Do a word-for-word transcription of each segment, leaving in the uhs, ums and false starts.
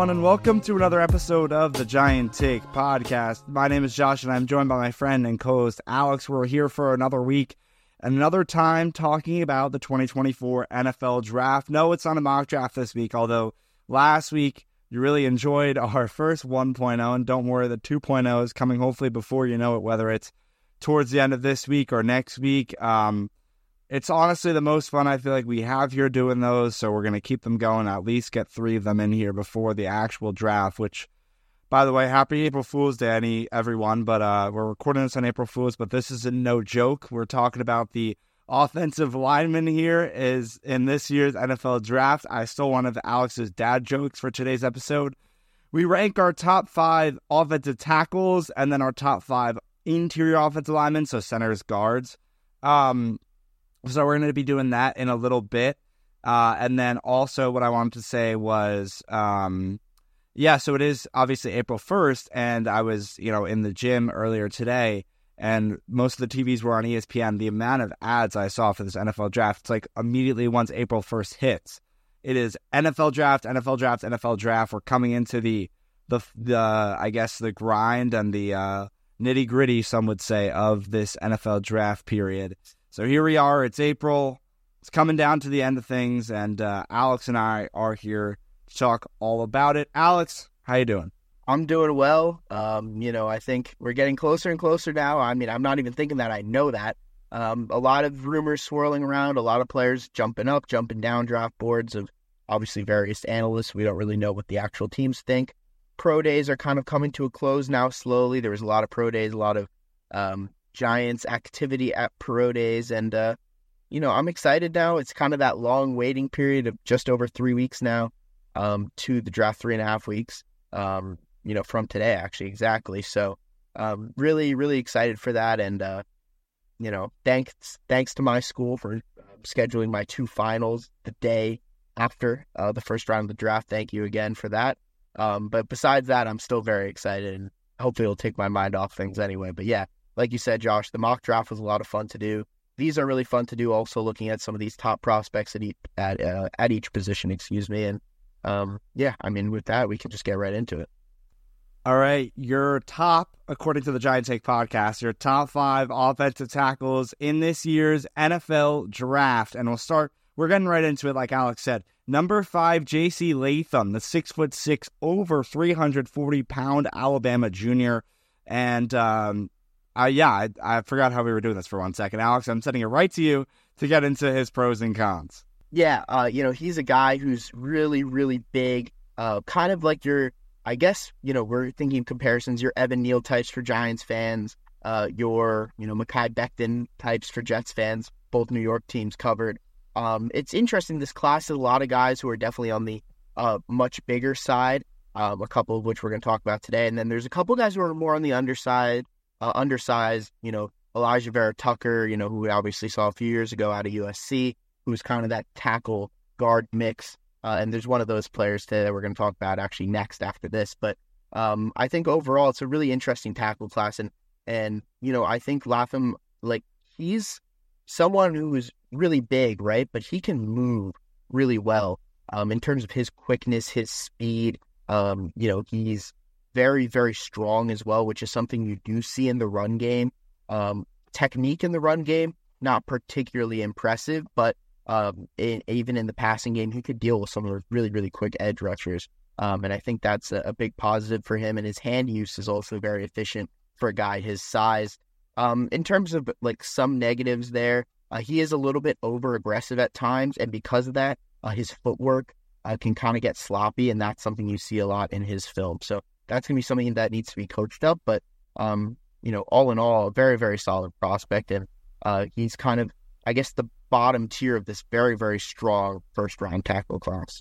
everyone, and welcome to another episode of the Giant Take podcast. My name is Josh, and I'm joined by my friend and co-host Alex. We're here for another week and another time talking about the twenty twenty-four N F L Draft. No, it's not a mock draft this week, although last week you really enjoyed our first one point oh, and don't worry, the two point oh is coming hopefully before you know it, whether it's towards the end of this week or next week. Um, it's honestly the most fun I feel like we have here doing those, so we're going to keep them going, at least get three of them in here before the actual draft, which, by the way, happy April Fool's Day, any, everyone, but uh, we're recording this on April Fool's, but this is a no joke. We're talking about the offensive lineman here is in this year's N F L Draft. I stole one of Alex's dad jokes for today's episode. We rank our top five offensive tackles and then our top five interior offensive linemen, so centers, guards. Um... So we're going to be doing that in a little bit. Uh, and then also what I wanted to say was, um, yeah, so it is obviously April first, and I was, you know, in the gym earlier today, and most of the T Vs were on E S P N. The amount of ads I saw for this N F L Draft, it's like immediately once April first hits, it is N F L Draft, N F L Draft, N F L Draft. We're coming into the, the, the I guess, the grind and the uh, nitty-gritty, some would say, of this N F L Draft period. So here we are, it's April, it's coming down to the end of things, and uh, Alex and I are here to talk all about it. Alex, how you doing? I'm doing well. Um, you know, I think we're getting closer and closer now. I mean, I'm not even thinking that, I know that. Um, a lot of rumors swirling around, a lot of players jumping up, jumping down draft boards of obviously various analysts. We don't really know what the actual teams think. Pro days are kind of coming to a close now slowly. There was a lot of pro days, a lot of um, Giants activity at pro days, and uh you know, I'm excited now. It's kind of that long waiting period of just over three weeks now um to the draft, three and a half weeks um you know from today, actually, exactly. So um really really excited for that, and uh you know thanks thanks to my school for scheduling my two finals the day after uh the first round of the draft. Thank you again for that. Um but besides that, I'm still very excited, and hopefully it'll take my mind off things anyway. But yeah, like you said, Josh, the mock draft was a lot of fun to do. These are really fun to do, also looking at some of these top prospects at each, at, uh, at each position, excuse me. And um, yeah, I mean, with that, we can just get right into it. All right, your top, according to the Giant Take podcast, your top five offensive tackles in this year's N F L Draft. And we'll start, we're getting right into it, like Alex said. Number five, J C Latham, the six foot six, over three hundred forty pound Alabama junior. And, um, Uh, yeah, I, I forgot how we were doing this for one second. Alex, I'm sending it right to you to get into his pros and cons. Yeah, uh, you know, he's a guy who's really, really big, uh, kind of like your, I guess, you know, we're thinking comparisons, your Evan Neal types for Giants fans, uh, your, you know, Mekhi Becton types for Jets fans, both New York teams covered. Um, it's interesting, this class is a lot of guys who are definitely on the uh, much bigger side, um, a couple of which we're going to talk about today. And then there's a couple guys who are more on the underside. Uh, undersized, you know, Elijah Vera Tucker, you know, who we obviously saw a few years ago out of U S C, who's kind of that tackle guard mix. Uh, and there's one of those players today that we're going to talk about actually next after this. But um, I think overall it's a really interesting tackle class. And, and you know, I think Latham, like, he's someone who is really big, right? But he can move really well um, in terms of his quickness, his speed. Um, you know, he's very, very strong as well, which is something you do see in the run game. Um, technique in the run game, not particularly impressive, but um, in, even in the passing game, he could deal with some of those really, really quick edge rushers. Um, and I think that's a, a big positive for him. And his hand use is also very efficient for a guy his size. Um, in terms of like some negatives there, uh, he is a little bit over aggressive at times. And because of that, uh, his footwork uh, can kind of get sloppy. And that's something you see a lot in his film. So that's going to be something that needs to be coached up. But, um, you know, all in all, a very, very solid prospect. And uh, he's kind of, I guess, the bottom tier of this very, very strong first-round tackle class.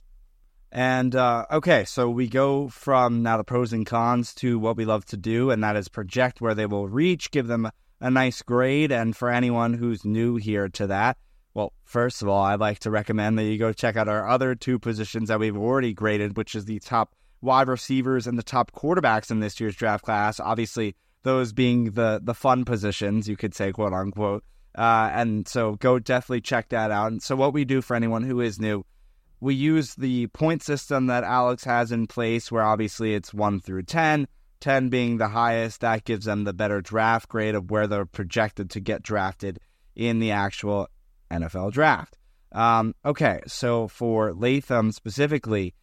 And, uh, okay, so we go from now the pros and cons to what we love to do, and that is project where they will reach, give them a nice grade. And for anyone who's new here to that, well, first of all, I'd like to recommend that you go check out our other two positions that we've already graded, which is the top wide receivers and the top quarterbacks in this year's draft class. Obviously, those being the the fun positions, you could say, quote unquote. Uh, and so go definitely check that out. And so what we do for anyone who is new, we use the point system that Alex has in place, where obviously it's one through ten, ten being the highest. That gives them the better draft grade of where they're projected to get drafted in the actual N F L draft. Um, okay, so for Latham specifically,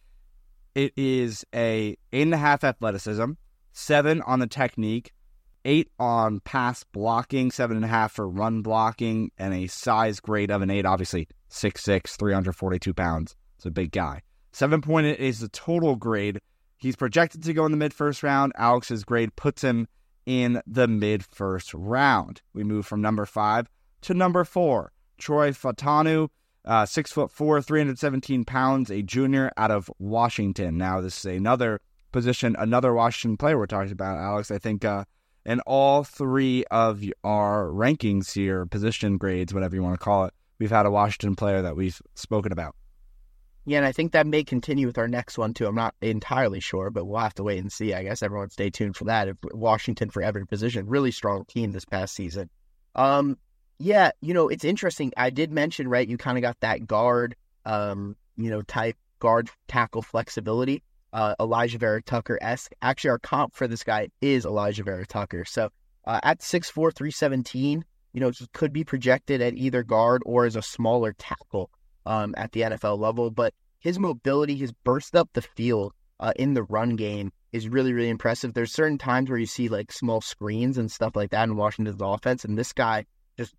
it is a eight and a half athleticism, seven on the technique, eight on pass blocking, seven and a half for run blocking, and a size grade of an eight. Obviously, six six, three hundred forty-two pounds. It's a big guy. seven point eight is the total grade. He's projected to go in the mid-first round. Alex's grade puts him in the mid-first round. We move from number five to number four. Troy Fautanu, uh, six foot four, three hundred seventeen pounds, a junior out of Washington. Now, this is another position, another Washington player we're talking about, Alex. I think uh, in all three of our rankings here, position grades, whatever you want to call it, we've had a Washington player that we've spoken about. Yeah, and I think that may continue with our next one, too. I'm not entirely sure, but we'll have to wait and see. I guess everyone stay tuned for that. If Washington for every position. Really strong team this past season. Um, yeah, you know, it's interesting. I did mention, right, you kind of got that guard, um, you know, type guard tackle flexibility. Uh, Elijah Vera Tucker-esque. Actually, our comp for this guy is Elijah Vera Tucker. So uh, at six four, three seventeen, you know, he could be projected at either guard or as a smaller tackle. Um, at the N F L level, but his mobility, his burst up the field uh, in the run game is really, really impressive. There's certain times where you see like small screens and stuff like that in Washington's offense, and this guy just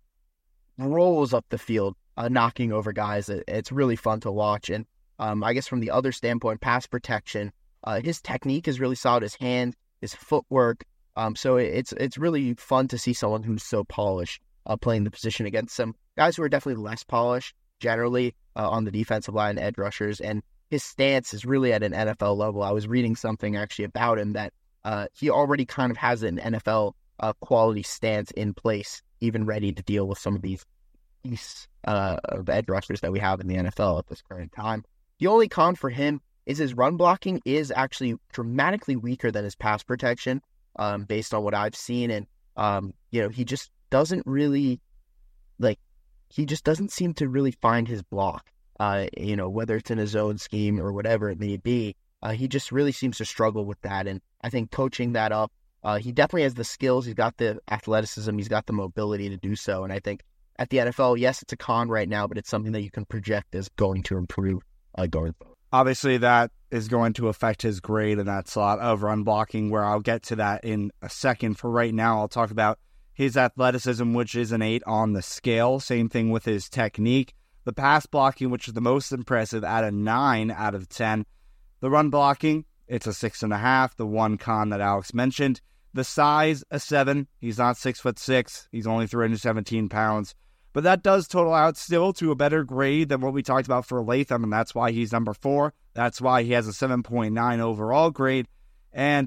rolls up the field, uh, knocking over guys. It, it's really fun to watch. And um, I guess from the other standpoint, pass protection, uh, his technique is really solid. His hand, his footwork. Um, so it, it's it's really fun to see someone who's so polished uh, playing the position against some guys who are definitely less polished. Generally uh, on the defensive line, edge rushers, and his stance is really at an N F L level. I was reading something actually about him that uh, he already kind of has an N F L uh, quality stance in place, even ready to deal with some of these these uh, edge rushers that we have in the N F L at this current time. The only con for him is his run blocking is actually dramatically weaker than his pass protection, um, based on what I've seen, and um, you know, he just doesn't really like. He just doesn't seem to really find his block, uh, you know, whether it's in a zone scheme or whatever it may be. Uh, he just really seems to struggle with that. And I think coaching that up, uh, he definitely has the skills. He's got the athleticism. He's got the mobility to do so. And I think at the N F L, yes, it's a con right now, but it's something that you can project as going to improve uh, going forward. Obviously, that is going to affect his grade in that slot of run blocking, where I'll get to that in a second. For right now, I'll talk about his athleticism, which is an eight on the scale. Same thing with his technique. The pass blocking, which is the most impressive, at a nine out of ten. The run blocking, it's a six and a half. The one con that Alex mentioned. The size, a seven. He's not six foot six. He's only three hundred seventeen pounds. But that does total out still to a better grade than what we talked about for Latham, and that's why he's number four. That's why he has a seven point nine overall grade. And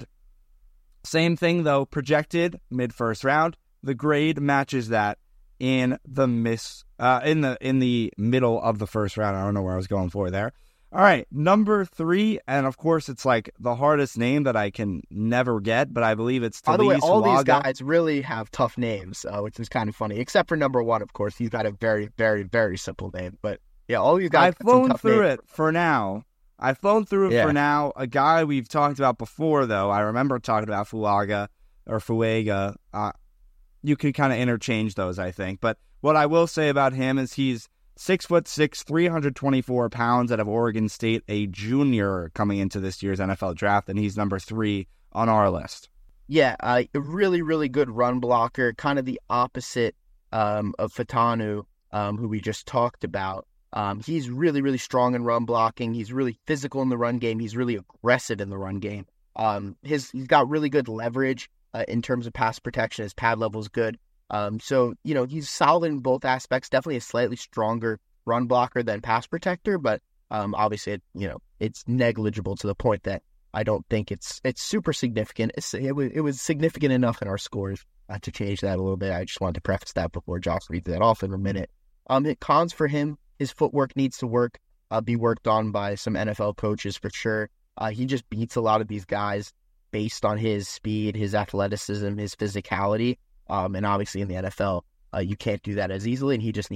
same thing, though, projected mid-first round. The grade matches that in the miss uh, in the in the middle of the first round. I don't know where I was going for there. All right, number three, and of course it's like the hardest name that I can never get, but I believe it's Taliese By the way, all Fuaga. These guys really have tough names, uh, which is kind of funny. Except for number one, of course, he's got a very, very, very simple name. But yeah, all these guys. I've flown through names. it for now. I've flown through it yeah. for now. A guy we've talked about before, though. I remember talking about Fuaga or Fuega. Uh, You can kind of interchange those, I think. But what I will say about him is he's six foot six, three hundred twenty-four pounds out of Oregon State, a junior coming into this year's N F L draft, and he's number three on our list. Yeah, uh, a really, really good run blocker, kind of the opposite um, of Fautanu, um, who we just talked about. Um, he's really, really strong in run blocking. He's really physical in the run game. He's really aggressive in the run game. Um, his he's got really good leverage uh, in terms of pass protection. His pad level is good. Um, so you know he's solid in both aspects. Definitely a slightly stronger run blocker than pass protector, but um, obviously it, you know it's negligible to the point that I don't think it's it's super significant. It's, it was it was significant enough in our scores uh, to change that a little bit. I just wanted to preface that before Josh reads that off in a minute. Um, it cons for him. His footwork needs to work, uh, be worked on by some N F L coaches for sure. Uh, he just beats a lot of these guys based on his speed, his athleticism, his physicality. Um, and obviously in the N F L, uh, you can't do that as easily, and he just needs to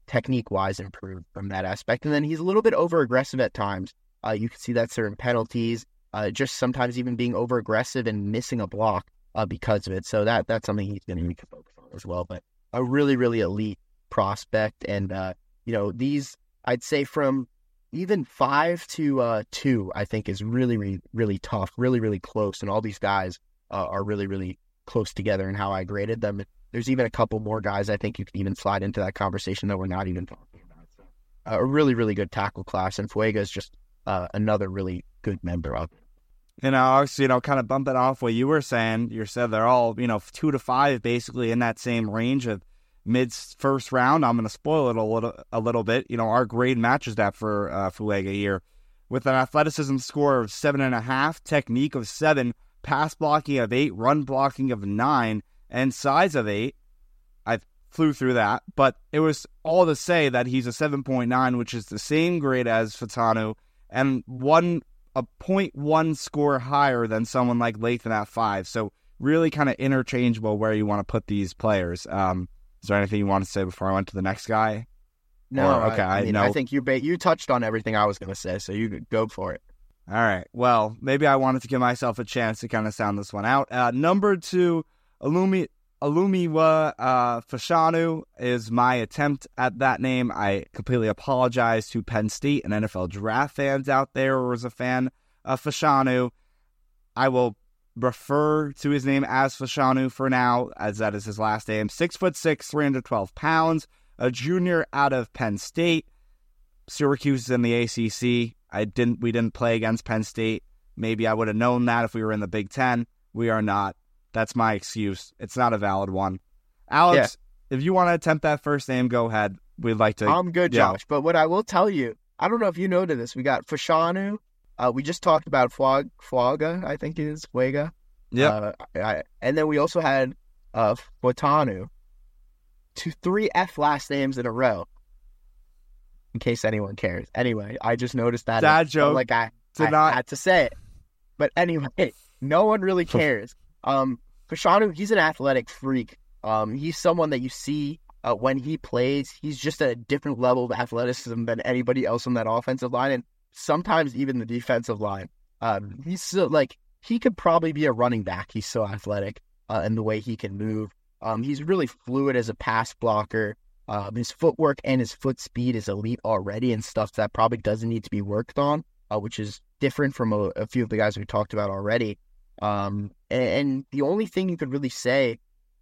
technique-wise improved from that aspect. And then he's a little bit over-aggressive at times. Uh, you can see that certain penalties, uh, just sometimes even being over-aggressive and missing a block uh, because of it. So that that's something he's going to need to focus on as well. But a really, really elite prospect. And, uh, you know, these, I'd say from even five to uh, two, I think is really, really, really tough, really, really close. And all these guys uh, are really, really close together in how I graded them. There's even a couple more guys I think you could even slide into that conversation that we're not even talking about. So, uh, a really, really good tackle class. And Fuega is just uh, another really good member of it. You know, obviously, you know, kind of bumping off what you were saying, you said they're all, you know, two to five basically in that same range of mid first round. I'm going to spoil it a little, a little bit. You know, our grade matches that for uh, Fuega here with an athleticism score of seven and a half, technique of seven, pass blocking of eight, run blocking of nine, and size of eight. I flew through that, but it was all to say that he's a seven point nine, which is the same grade as Fataanu, and one a zero point one score higher than someone like Lathan at five. So really kind of interchangeable where you want to put these players. Um, is there anything you want to say before I went to the next guy? No, or, okay, I, I, mean, no. I think you ba- you touched on everything I was going to say, so you could go for it. All right. Well, maybe I wanted to give myself a chance to kind of sound this one out. Uh, number two, Alumi Alumiwa uh, Fashanu is my attempt at that name. I completely apologize to Penn State and N F L draft fans out there who was a fan of Fashanu. I will refer to his name as Fashanu for now, as that is his last name. Six foot six, three hundred twelve pounds, a junior out of Penn State. Syracuse is in the A C C. I didn't. We didn't play against Penn State. Maybe I would have known that if we were in the Big Ten. We are not. That's my excuse. It's not a valid one. Alex, yeah. If you want to attempt that first name, go ahead. We'd like to. I'm good, yeah. Josh. But what I will tell you, I don't know if you know to this. We got Fashanu. Uh, we just talked about Fuag, Fuaga, I think it is, Fuega. Yeah. Uh, and then we also had uh, Fotanu. Two, three F last names in a row. In case anyone cares. Anyway, I just noticed that. Dad joke. Like I, I not... had to say it. But anyway, no one really cares. um, Fashanu, he's an athletic freak. Um, he's someone that you see uh, when he plays. He's just at a different level of athleticism than anybody else on that offensive line, and sometimes even the defensive line. Um, he's so, like he could probably be a running back. He's so athletic uh, in the way he can move. Um, he's really fluid as a pass blocker. Um, his footwork and his foot speed is elite already, and stuff that probably doesn't need to be worked on, uh, which is different from a, a few of the guys we talked about already. Um, and, and the only thing you could really say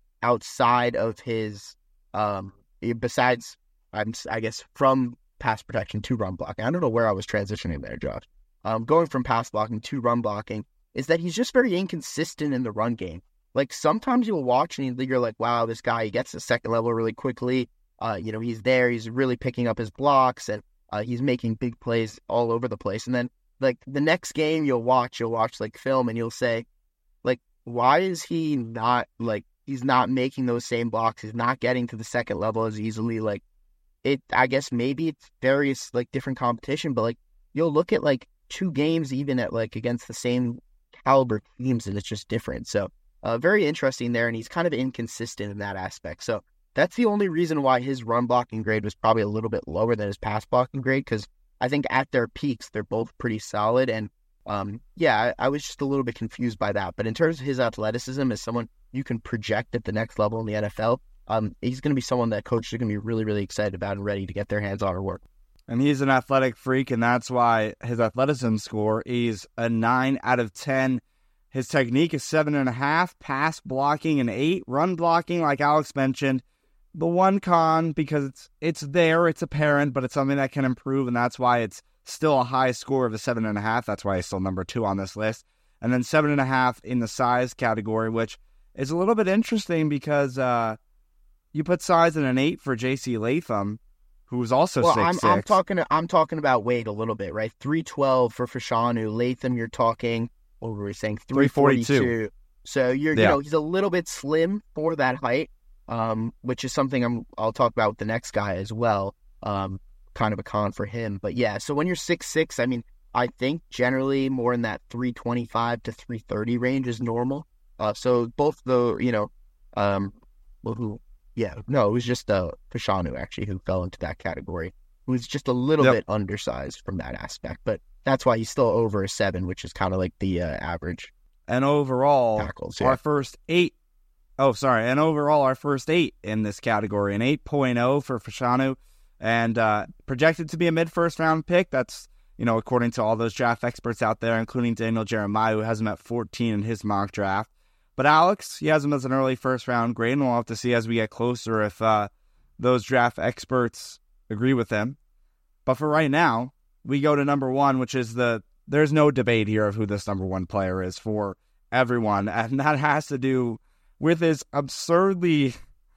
outside of his, um, besides, I'm, I guess, from pass protection to run blocking, I don't know where I was transitioning there, Josh. Um, going from pass blocking to run blocking is that he's just very inconsistent in the run game. Like sometimes you'll watch and you're like, wow, this guy, he gets to second level really quickly. Uh, you know, he's there, he's really picking up his blocks, and uh, he's making big plays all over the place. And then, like, the next game you'll watch, you'll watch, like, film, and you'll say, like, why is he not, like, he's not making those same blocks, he's not getting to the second level as easily, like, it, I guess maybe it's various, like, different competition, but, like, you'll look at, like, two games even at, like, against the same caliber teams, and it's just different. So, uh, very interesting there, and he's kind of inconsistent in that aspect. So, that's the only reason why his run blocking grade was probably a little bit lower than his pass blocking grade, because I think at their peaks, they're both pretty solid. And um, yeah, I, I was just a little bit confused by that. But in terms of his athleticism as someone you can project at the next level in the N F L, um, he's going to be someone that coaches are going to be really, really excited about and ready to get their hands on or work. And he's an athletic freak, and that's why his athleticism score is a nine out of ten. His technique is seven and a half, pass blocking an eight, run blocking, like Alex mentioned. The one con, because it's it's there, it's apparent, but it's something that can improve, and that's why it's still a high score of a seven and a half. That's why he's still number two on this list. And then seven and a half in the size category, which is a little bit interesting because uh, you put size in an eight for J C Latham, who's also well, six I'm, six. I'm talking. I'm talking about weight a little bit, right? Three twelve for Fashanu. Latham, you're talking. What were we saying? Three forty two. So you're, yeah. you know, he's a little bit slim for that height. Um, which is something I'm, I'll talk about with the next guy as well. Um, kind of a con for him. But yeah, so when you're six six, I mean, I think generally more in that three twenty-five to three thirty range is normal. Uh, so both the, you know, um, well, who Yeah, no, it was just uh, Fashanu, actually, who fell into that category. Who was just a little Yep. bit undersized from that aspect, but that's why he's still over a seven, which is kind of like the uh, average And overall, tackles. Yeah. our first eight, oh, sorry, and overall, our first eight in this category, an eight point oh for Fashanu, and uh, projected to be a mid-first round pick. That's, you know, according to all those draft experts out there, including Daniel Jeremiah, who has him at fourteen in his mock draft. But Alex, he has him as an early first-round grade, and we'll have to see as we get closer if uh, those draft experts agree with him. But for right now, we go to number one, which is the, there's no debate here of who this number one player is for everyone, and that has to do with his absurdly,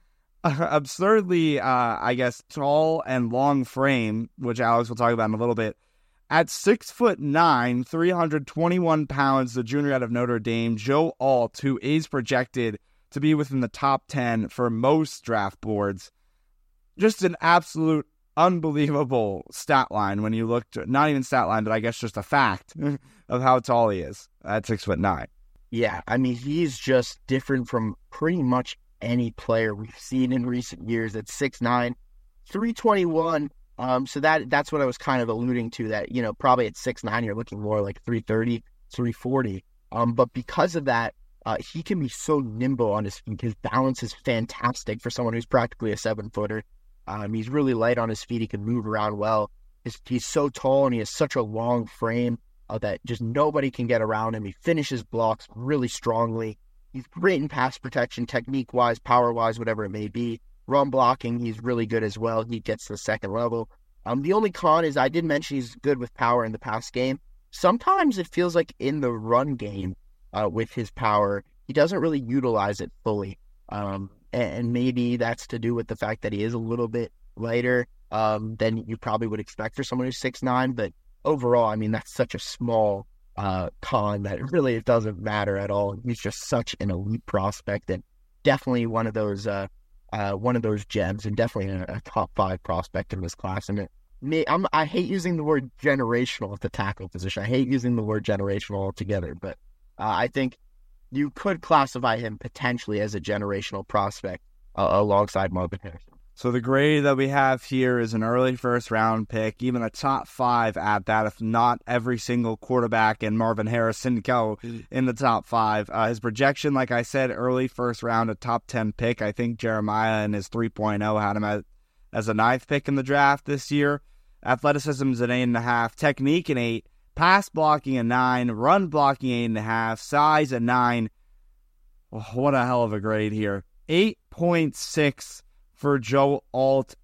absurdly, uh, I guess, tall and long frame, which Alex will talk about in a little bit. At six foot nine, three hundred twenty-one pounds, the junior out of Notre Dame, Joe Alt, who is projected to be within the top ten for most draft boards. Just an absolute unbelievable stat line when you look to, not even stat line, but I guess just a fact of how tall he is at six foot nine. Yeah, I mean, he's just different from pretty much any player we've seen in recent years at six nine, three twenty-one. Um, so that that's what I was kind of alluding to, that, you know, probably at six nine, you're looking more like three thirty, three forty. Um, but because of that, uh, he can be so nimble on his feet. His balance is fantastic for someone who's practically a seven footer. Um, he's really light on his feet. He can move around well. He's, he's so tall and he has such a long frame uh, that just nobody can get around him. He finishes blocks really strongly. He's great in pass protection, technique-wise, power-wise, whatever it may be. Run blocking, he's really good as well. He gets to the second level. Um, the only con is I did mention he's good with power in the pass game. Sometimes it feels like in the run game uh, with his power, he doesn't really utilize it fully. Um, and, and maybe that's to do with the fact that he is a little bit lighter um, than you probably would expect for someone who's six nine. But overall, I mean, that's such a small uh, con that really it doesn't matter at all. He's just such an elite prospect and definitely one of those uh, Uh, one of those gems, and definitely a, a top five prospect in this class. And it, me, I'm, I hate using the word generational at the tackle position. I hate using the word generational altogether, but uh, I think you could classify him potentially as a generational prospect uh, alongside Marvin Harrison. So the grade that we have here is an early first round pick, even a top five at that, if not every single quarterback and Marvin Harrison go in the top five. Uh, his projection, like I said, early first round, a top ten pick. I think Jeremiah in his three point oh had him as, as a ninth pick in the draft this year. Athleticism is an eight and a half, technique an eight, pass blocking a nine, run blocking eight and a half, size a nine. Oh, what a hell of a grade here. eight point six for Joe Alt.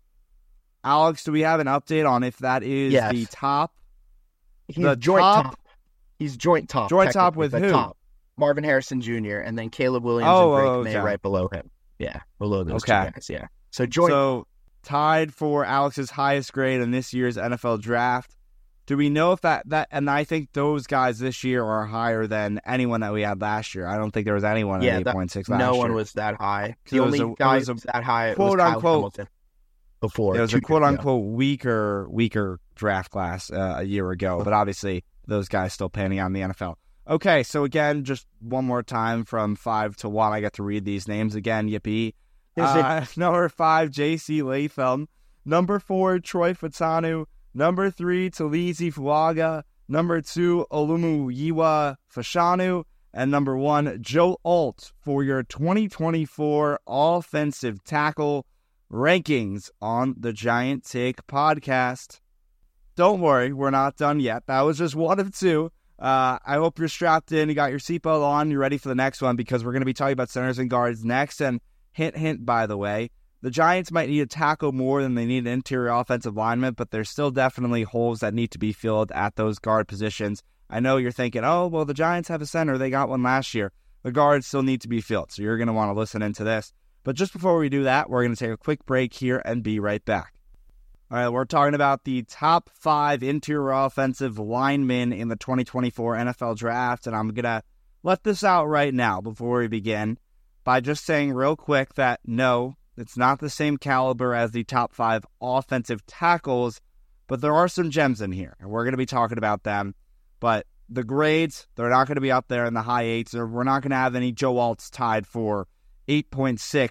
Alex, do we have an update on if that is Yes. the top? He's The joint top- top. He's joint top. Joint top technically, with but who? Top. Marvin Harrison Junior and then Caleb Williams Oh, and Drake oh, May okay. right below him. Yeah, below those Okay. two guys. Yeah. So joint. So tied for Alex's highest grade in this year's N F L draft. Do we know if that, that and I think those guys this year are higher than anyone that we had last year. I don't think there was anyone Yeah, at that- eight point six last no year. one was that high. So The it was only a- it guy was who a was that high quote, was Kyle unquote, Hamilton before. It was two a quote years ago. unquote weaker, weaker draft class uh, a year ago, but obviously those guys still panning out in the N F L. Okay, so again, just one more time from five to one, I get to read these names again. Yippee! Is Uh, number five, J C Latham. Number four, Troy Fatanu. Number three, Talizi Fuaga. Number two, Olumuyiwa Fashanu. And number one, Joe Alt for your twenty twenty-four offensive tackle rankings on the Giant Take podcast. Don't worry, we're not done yet. That was just one of two. Uh, I hope you're strapped in, you got your seatbelt on, you're ready for the next one, because we're going to be talking about centers and guards next. And hint, hint, by the way, the Giants might need a tackle more than they need an interior offensive lineman, but there's still definitely holes that need to be filled at those guard positions. I know you're thinking, oh, well, the Giants have a center. They got one last year. The guards still need to be filled, so you're going to want to listen into this. But just before we do that, we're going to take a quick break here and be right back. All right, we're talking about the top five interior offensive linemen in the twenty twenty-four N F L Draft, and I'm going to let this out right now before we begin by just saying real quick that no, it's not the same caliber as the top five offensive tackles, but there are some gems in here, and we're going to be talking about them. But the grades, they're not going to be up there in the high eights, or we're not going to have any Joe Alts tied for eight point six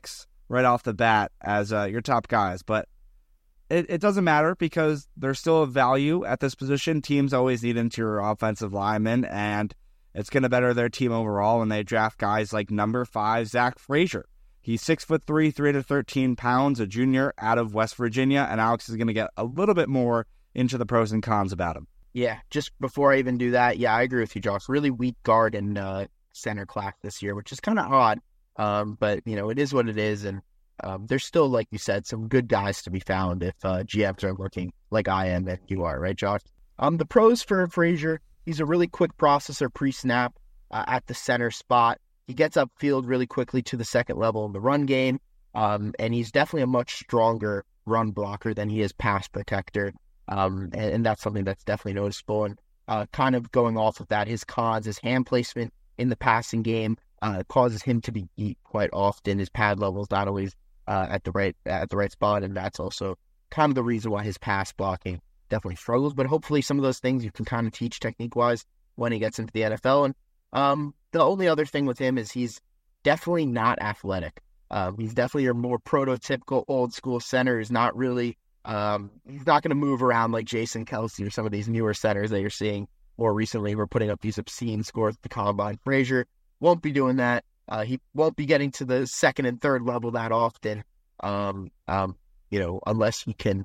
right off the bat as uh, your top guys. But it, it doesn't matter because there's still a value at this position. Teams always need interior offensive linemen, and it's going to better their team overall when they draft guys like number five, Zach Frazier. He's six foot three, three hundred thirteen pounds, a junior out of West Virginia, and Alex is going to get a little bit more into the pros and cons about him. Yeah, just before I even do that, yeah, I agree with you, Josh. Really weak guard and uh, center class this year, which is kind of odd. Um, but, you know, it is what it is, and um, there's still, like you said, some good guys to be found if uh, G Ms are looking like I am and you are, right, Josh? Um, the pros for Frazier, he's a really quick processor pre-snap uh, at the center spot. He gets upfield really quickly to the second level in the run game, um, and he's definitely a much stronger run blocker than he is pass protector, um, and, and that's something that's definitely noticeable. And uh, kind of going off of that, his cons, his hand placement in the passing game uh, causes him to be beat quite often. His pad level's not always uh, at the right at the right spot, and that's also kind of the reason why his pass blocking definitely struggles. But hopefully, some of those things you can kind of teach technique wise when he gets into the N F L. And um, the only other thing with him is he's definitely not athletic. Um, he's definitely your more prototypical old school center. He's not really, um, he's not going to move around like Jason Kelce or some of these newer centers that you're seeing more recently. We're putting up these obscene scores at the combine. Frazier won't be doing that. Uh, he won't be getting to the second and third level that often, um, um, you know, unless he can,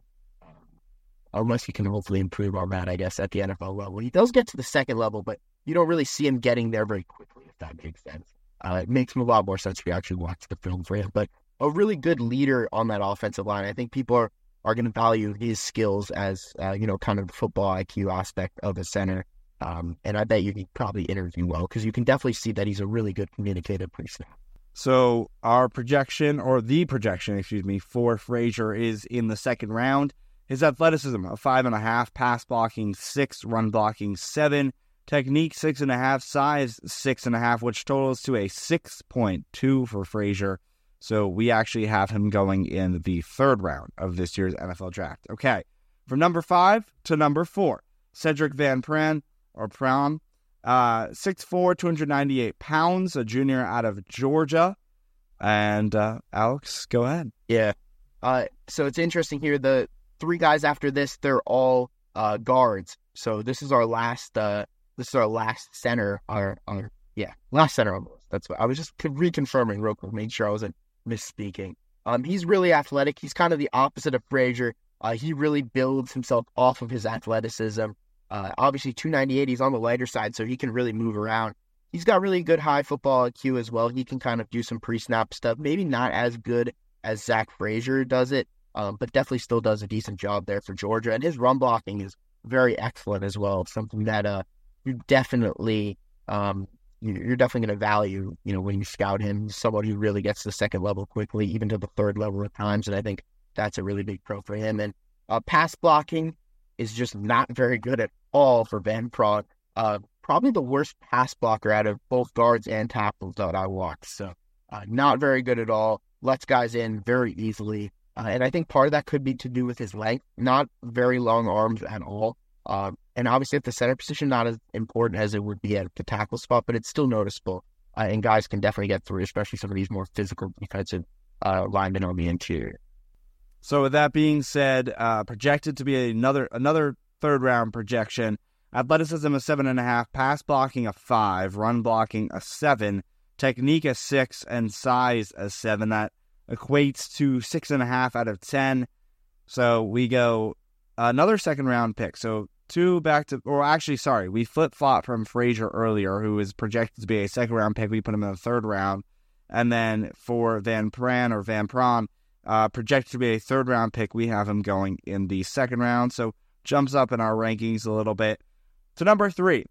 unless he can hopefully improve on that, I guess, at the N F L level. He does get to the second level, but you don't really see him getting there very quickly, if that makes sense. Uh, it makes him a lot more sense if you actually watch the film for him. But a really good leader on that offensive line. I think people are, are going to value his skills as, uh, you know, kind of the football I Q aspect of a center. Um, and I bet you can probably interview well because you can definitely see that he's a really good communicator pre-snap. So our projection, or the projection, excuse me, for Frazier is in the second round. His athleticism, a five and a half, pass blocking six, run blocking seven, technique six and a half, size six and a half, which totals to a six point two for Frazier. So we actually have him going in the third round of this year's N F L draft. Okay, from number five to number four, Cedric Van Pran, or Pran, uh, six foot four, two hundred ninety-eight pounds, a junior out of Georgia. And uh, Alex, go ahead. Yeah. Uh, so it's interesting here. The three guys after this, they're all uh, guards. So this is our last. Uh, this is our last center. Our, our yeah, last center almost. That's what I was just reconfirming real quick, make sure I wasn't misspeaking. Um, he's really athletic. He's kind of the opposite of Frazier. Uh, he really builds himself off of his athleticism. Uh, obviously, two ninety-eight, he's on the lighter side, so he can really move around. He's got really good high football I Q as well. He can kind of do some pre-snap stuff. Maybe not as good as Zach Frazier does it, um, but definitely still does a decent job there for Georgia. And his run blocking is very excellent as well. It's something that uh, you definitely, um, you're definitely going to value, you know, when you scout him. He's someone who really gets to the second level quickly, even to the third level at times. And I think that's a really big pro for him. And uh, pass blocking is just not very good at all for Van Pran. Uh, probably the worst pass blocker out of both guards and tackles that I watched. So uh, not very good at all. Lets guys in very easily. Uh, and I think part of that could be to do with his length. Not very long arms at all. Uh, and obviously at the center position, not as important as it would be at the tackle spot, but it's still noticeable. Uh, and guys can definitely get through, especially some of these more physical defensive uh, linemen on the interior. So with that being said, uh, projected to be another another third round projection. Athleticism a seven and a half, pass blocking a five, run blocking a seven, technique a six, and size a seven. That equates to six and a half out of ten. So we go another second round pick. So two back to, or actually, sorry, we flip flop from Frazier earlier, who is projected to be a second round pick. We put him in the third round, and then for Van Pran or Van Pran, uh, projected to be a third round pick, we have him going in the second round. So jumps up in our rankings a little bit. To number three,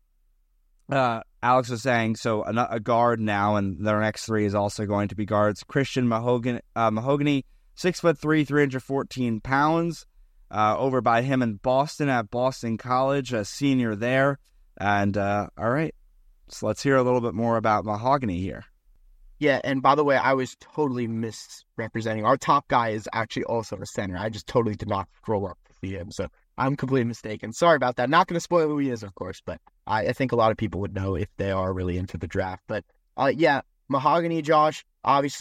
uh, Alex was saying, so a, a guard now, and their next three is also going to be guards. Christian Mahogany, uh, Mahogany six foot three, three hundred fourteen pounds, uh, over by him in Boston at Boston College, a senior there. And uh, all right, so let's hear a little bit more about Mahogany here. Yeah, and by the way, I was totally misrepresenting. Our top guy is actually also a center. I just totally did not scroll up to see him, so I'm completely mistaken. Sorry about that. Not going to spoil who he is, of course, but I, I think a lot of people would know if they are really into the draft. But uh, yeah, Mahogany, Josh, obviously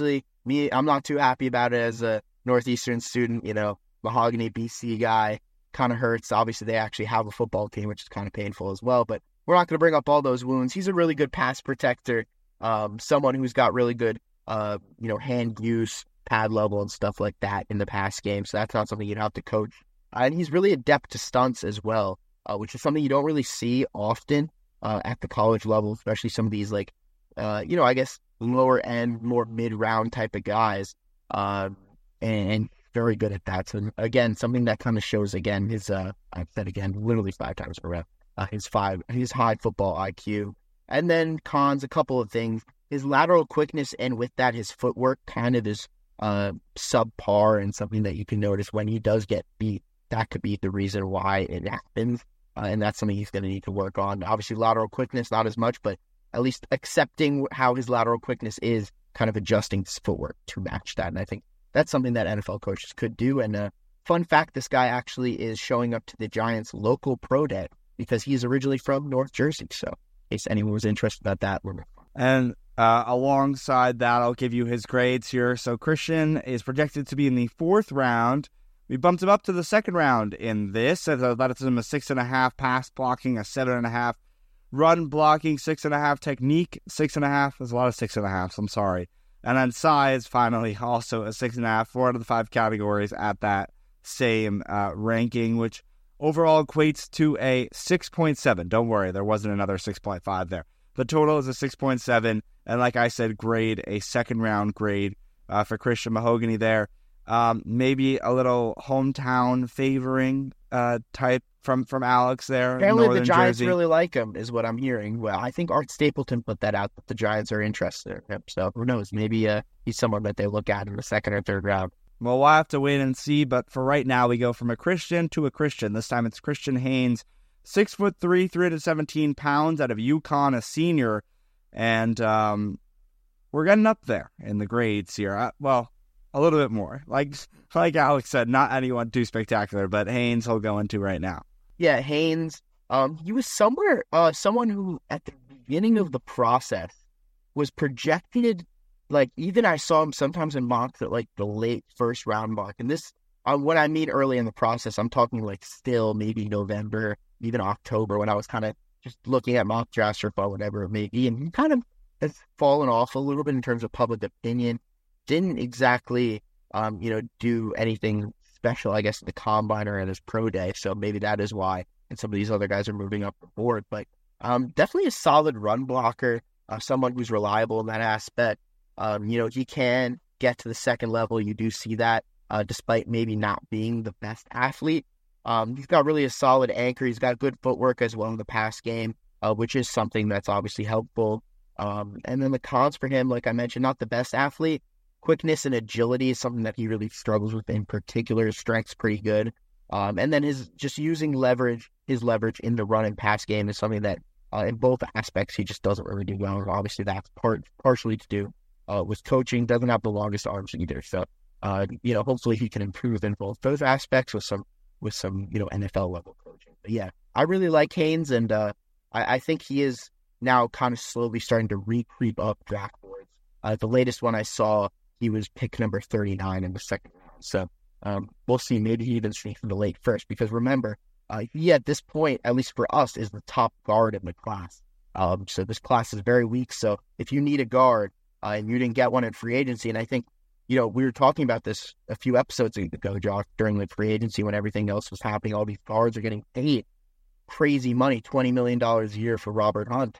me, I'm not too happy about it as a Northeastern student, you know, Mahogany B C guy. Kind of hurts. Obviously, they actually have a football team, which is kind of painful as well. But we're not going to bring up all those wounds. He's a really good pass protector, um, someone who's got really good, uh, you know, hand use, pad level, and stuff like that in the pass game. So that's not something you'd have to coach. Uh, and he's really adept to stunts as well, uh, which is something you don't really see often uh, at the college level, especially some of these, like, uh, you know, I guess lower end, more mid round type of guys. Um, and, and very good at that. So again, something that kind of shows again his uh I've said again literally five times in a row, uh, his five his high football I Q. And then cons, a couple of things. His lateral quickness, and with that his footwork kind of is uh subpar, and something that you can notice when he does get beat. That could be the reason why it happens. Uh, and that's something he's going to need to work on. Obviously lateral quickness not as much, but at least accepting how his lateral quickness is, kind of adjusting his footwork to match that. And I think that's something that N F L coaches could do. And uh, fun fact, this guy actually is showing up to the Giants' local pro day because he's originally from North Jersey. So in case anyone was interested about that. We're... And uh, alongside that, I'll give you his grades here. So Christian is projected to be in the fourth round. We bumped him up to the second round in this. So that is him a six and a half, pass blocking a seven and a half, run blocking six and a half, technique six and a half. There's a lot of six and a halves. I'm sorry. And then size, finally, also a six and a half, four out of the five categories at that same uh, ranking, which overall equates to a six point seven. Don't worry, there wasn't another six point five there. The total is a six point seven, and like I said, grade, a second round grade uh, for Christian Mahogany there. Um, maybe a little hometown favoring uh, type from, from Alex there. Apparently Northern the Giants Jersey. really like him, is what I'm hearing. Well, I think Art Stapleton put that out, that the Giants are interested in him. So who knows? Maybe uh, he's someone that they look at in the second or third round. Well, we'll have to wait and see. But for right now, we go from a Christian to a Christian. This time it's Christian Haynes, six foot three, three hundred seventeen pounds, out of UConn, a senior. And um, we're getting up there in the grades here. Uh, well, a little bit more. Like like Alex said, not anyone too spectacular, but Haynes he'll go into right now. Yeah, Haynes, um, he was somewhere, uh, someone who at the beginning of the process was projected, like even I saw him sometimes in mocks at like the late first round mock. And this, uh, when I mean early in the process, I'm talking like still maybe November, even October, when I was kind of just looking at mock drafts or whatever it may be. And he kind of has fallen off a little bit in terms of public opinion. Didn't exactly, um, you know, do anything special, I guess, at the combine or at his pro day. So maybe that is why. And some of these other guys are moving up the board. But um, definitely a solid run blocker, uh, someone who's reliable in that aspect. Um, you know, he can get to the second level. You do see that, uh, despite maybe not being the best athlete. Um, he's got really a solid anchor. He's got good footwork as well in the pass game, uh, which is something that's obviously helpful. Um, and then the cons for him, like I mentioned, not the best athlete. Quickness and agility is something that he really struggles with in particular. His strength's pretty good. Um, and then his just using leverage, his leverage in the run and pass game is something that uh, in both aspects he just doesn't really do well. And obviously that's part partially to do uh, with coaching. Doesn't have the longest arms either. So, uh, you know, hopefully he can improve in both those aspects with some, with some, you know, N F L level coaching. But yeah, I really like Haynes, and uh, I, I think he is now kind of slowly starting to re-creep up draft boards. Uh, the latest one I saw, he was pick number thirty-nine in the second round. So um, we'll see. Maybe he even sneaks into late first, because remember, uh, he at this point, at least for us, is the top guard in the class. Um, so this class is very weak. So if you need a guard uh, and you didn't get one in free agency, and I think, you know, we were talking about this a few episodes ago, Josh, during the free agency when everything else was happening, all these guards are getting paid crazy money, twenty million dollars a year for Robert Hunt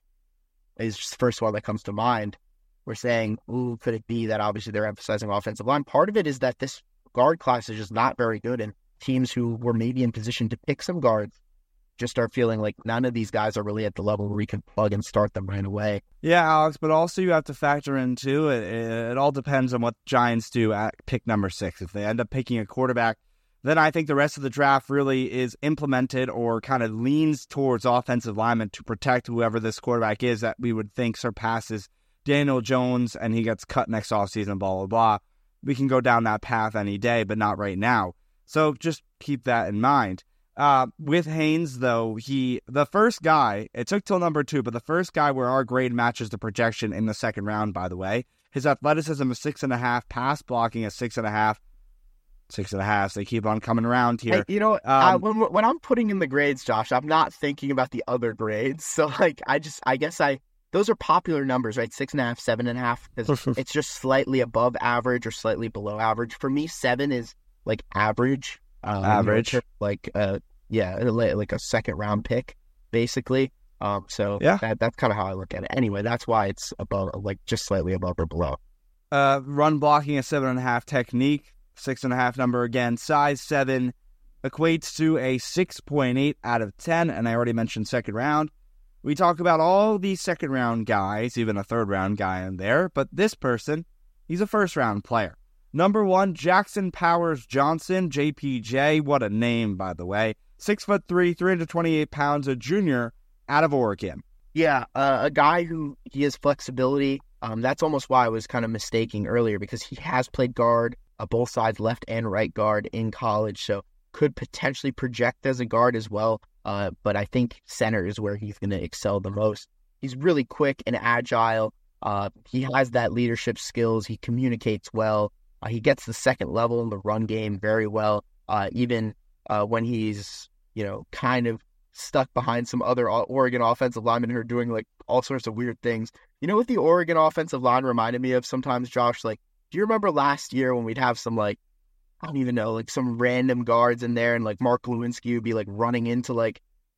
is the first one that comes to mind. We're saying, ooh, could it be that obviously they're emphasizing offensive line? Part of it is that this guard class is just not very good, and teams who were maybe in position to pick some guards just start feeling like none of these guys are really at the level where we can plug and start them right away. Yeah, Alex, but also you have to factor in, too, it, it all depends on what Giants do at pick number six. If they end up picking a quarterback, then I think the rest of the draft really is implemented or kind of leans towards offensive linemen to protect whoever this quarterback is that we would think surpasses Daniel Jones, and he gets cut next offseason, blah, blah, blah. We can go down that path any day, but not right now. So just keep that in mind. Uh, with Haynes, though, he the first guy, it took till number two, but the first guy where our grade matches the projection in the second round, by the way, His athleticism is six and a half, pass blocking is six and a half, six and a half. So they keep on coming around here. Hey, you know, um, I, when when I'm putting in the grades, Josh, I'm not thinking about the other grades. So like, I just, I guess I, those are popular numbers, right? Six and a half, seven and a half. It's just slightly above average or slightly below average. For me, seven is like average. Um, average. Like, uh, yeah, like a second round pick, basically. Um, so yeah, that, that's kind of how I look at it. Anyway, that's why it's above, like just slightly above or below. Uh, run blocking a seven and a half, technique six and a half number again, size seven equates to a six point eight out of ten. And I already mentioned second round. We talk about all these second round guys, even a third round guy in there, but this person, he's a first round player. Number one, Jackson Powers Johnson, J P J. What a name, by the way. Six foot three, three hundred twenty-eight pounds, a junior out of Oregon. Yeah, uh, a guy who he has flexibility. Um, that's almost why I was kind of mistaking earlier, because he has played guard, uh, both sides, left and right guard in college, so could potentially project as a guard as well. Uh, but I think center is where he's going to excel the most. He's really quick and agile. Uh, he has that leadership skills. He communicates well. Uh, he gets the second level in the run game very well. Uh, even uh, when he's, you know, kind of stuck behind some other Oregon offensive linemen who are doing like all sorts of weird things. You know what the Oregon offensive line reminded me of sometimes, Josh? Like, do you remember last year when we'd have some like, I don't even know, like some random guards in there, and like Mark Lewinsky would be like running into like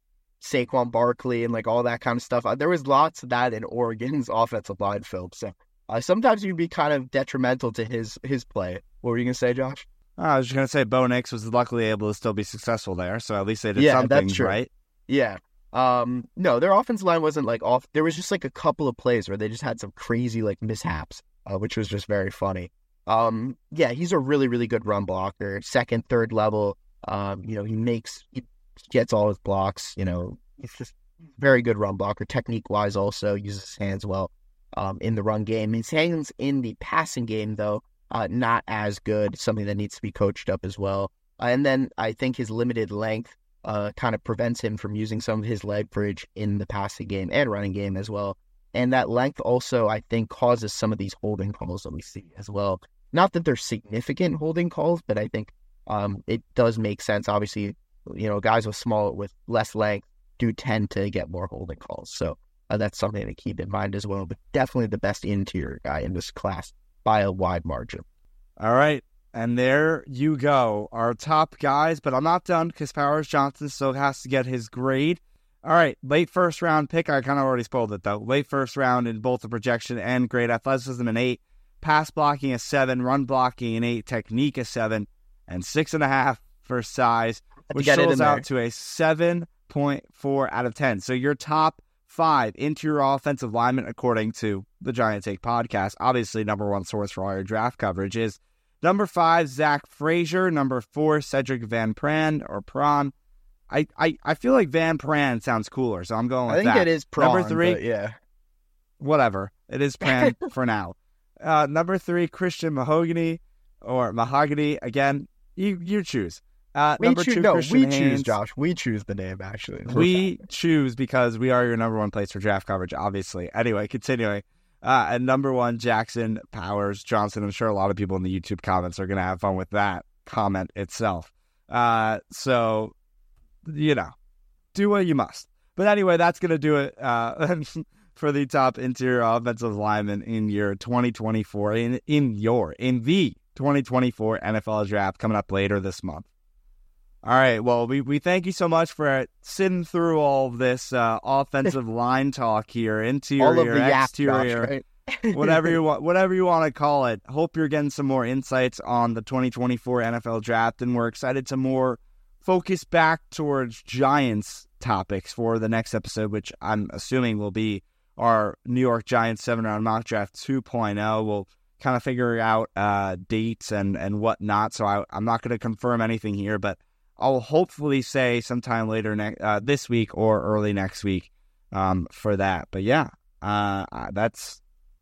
Saquon Barkley and like all that kind of stuff. Uh, there was lots of that in Oregon's offensive line film. So uh, sometimes you'd be kind of detrimental to his his play. What were you gonna say, Josh? I was just gonna say Bo Nix was luckily able to still be successful there, so at least they did yeah, something that's true. right. Yeah. Um, no, their offensive line wasn't like off. There was just like a couple of plays where they just had some crazy like mishaps, uh, which was just very funny. Um, yeah, he's a really, really good run blocker, second, third level. Um, you know, he makes, he gets all his blocks, you know, he's just very good run blocker, technique wise also, uses his hands well, um, in the run game. His hands in the passing game, though, uh, not as good, something that needs to be coached up as well. Uh, and then I think his limited length, uh, kind of prevents him from using some of his leverage in the passing game and running game as well. And that length also, I think, causes some of these holding calls that we see as well. Not that they're significant holding calls, but I think um, it does make sense. Obviously, you know, guys with small, with less length do tend to get more holding calls. So uh, that's something to keep in mind as well. But definitely the best interior guy in this class by a wide margin. All right. And there you go. Our top guys, but I'm not done because Powers Johnson still has to get his grade. All right, late first round pick. I kind of already spoiled it, though. Late first round in both the projection and grade. Athleticism an eight. Pass blocking a seven, run blocking an eight, technique a seven, and six and a half for size, which totals out to a seven point four out of ten. So your top five interior offensive linemen, according to the Giant Take podcast, obviously number one source for all your draft coverage, is number five, Zach Frazier, number four, Cedric Van Pran or Pran. I, I, I feel like Van Pran sounds cooler, so I'm going with that. I think that. it is Pran, number three, yeah. Whatever. It is Pran for now. Uh, number three, Christian Mahogany or Mahogany. Again, you you choose. Uh, we number choose, two, no, Christian we Haynes. choose, Josh. We choose the name, actually. We choose because we are your number one place for draft coverage, obviously. Anyway, continuing. Uh, and number one, Jackson Powers Johnson. I'm sure a lot of people in the YouTube comments are going to have fun with that comment itself. Uh, so, you know, do what you must. But anyway, that's going to do it uh, for the top interior offensive lineman in your twenty twenty-four, in, in your, in the twenty twenty-four N F L draft coming up later this month. All right, well, we, we thank you so much for sitting through all of this uh, offensive line talk here, interior, all of the yak, exterior, Josh, right? whatever you want, whatever you want to call it. Hope you're getting some more insights on the twenty twenty-four N F L draft, and we're excited to more focus back towards Giants topics for the next episode, which I'm assuming will be our New York Giants seven-round mock draft two point oh. We'll kind of figure out uh, dates and, and whatnot, so I, I'm not going to confirm anything here, but I'll hopefully say sometime later ne- uh, this week or early next week um, for that. But yeah, uh, that's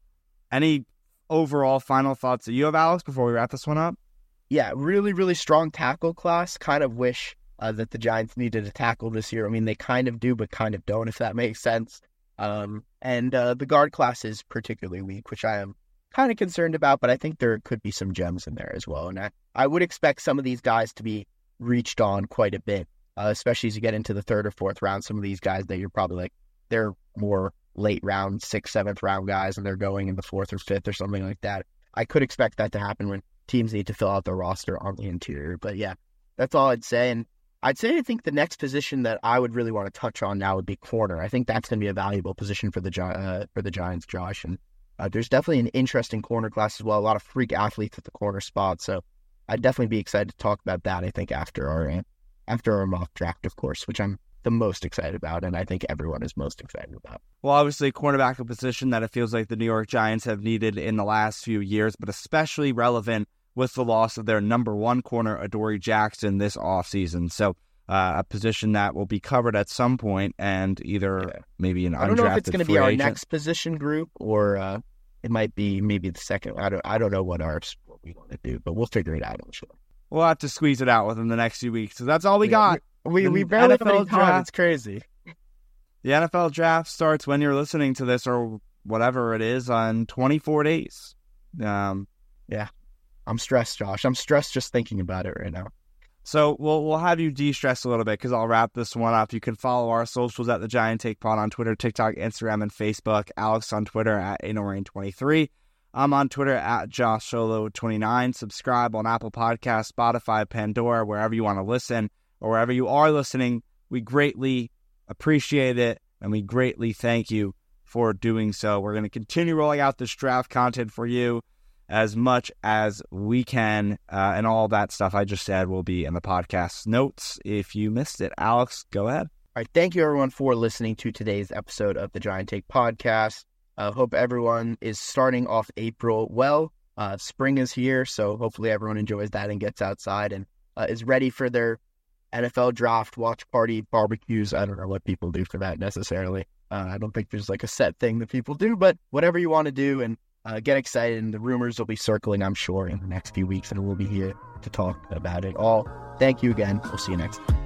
any overall final thoughts that you have, Alex, before we wrap this one up? Yeah, really, really strong tackle class. Kind of wish uh, that the Giants needed a tackle this year. I mean, they kind of do, but kind of don't, if that makes sense. Um, and uh, the guard class is particularly weak, which I am kind of concerned about, but I think there could be some gems in there as well. And I, I would expect some of these guys to be reached on quite a bit, uh, especially as you get into the third or fourth round. Some of these guys that you're probably like, they're more late round, sixth, seventh round guys, and they're going in the fourth or fifth or something like that. I could expect that to happen when teams need to fill out their roster on the interior. But yeah, that's all I'd say. And I'd say I think the next position that I would really want to touch on now would be corner. I think that's going to be a valuable position for the Gi- uh, for the Giants, Josh. And uh, there's definitely an interesting corner class as well. A lot of freak athletes at the corner spot. So I'd definitely be excited to talk about that. I think after our uh, after our mock draft, of course, which I'm the most excited about, and I think everyone is most excited about. Well, obviously, cornerback, a position that it feels like the New York Giants have needed in the last few years, but especially relevant with the loss of their number one corner, Adoree Jackson, this offseason. So uh, a position that will be covered at some point, and either yeah. maybe an undrafted free agent. I don't know if it's going to be our agent. next position group, or uh, it might be maybe the second. I don't, I don't know what our what we want to do, but we'll figure it out, I'm sure. We'll have to squeeze it out within the next few weeks. So that's all we yeah, got. We, we barely have any time. It's crazy. The N F L draft starts when you're listening to this, or whatever it is, on twenty-four days. Um, yeah. I'm stressed, Josh. I'm stressed just thinking about it right now. So we'll we'll have you de-stress a little bit, because I'll wrap this one up. You can follow our socials at the Giant Take Pod on Twitter, TikTok, Instagram, and Facebook. Alex on Twitter at Anorain twenty-three. I'm on Twitter at Josh Solo twenty-nine. Subscribe on Apple Podcasts, Spotify, Pandora, wherever you want to listen, or wherever you are listening. We greatly appreciate it, and we greatly thank you for doing so. We're going to continue rolling out this draft content for you as much as we can, uh, and all that stuff I just said will be in the podcast notes if you missed it. Alex, go ahead. All right, thank you everyone for listening to today's episode of the Giant Take Podcast. I uh, hope everyone is starting off April well. Uh, spring is here, so hopefully everyone enjoys that and gets outside and uh, is ready for their N F L draft, watch party, barbecues. I don't know what people do for that necessarily. Uh, I don't think there's like a set thing that people do, but whatever you want to do, and uh, get excited. And the rumors will be circling, I'm sure, in the next few weeks, and we'll be here to talk about it all. Thank you again. We'll see you next time.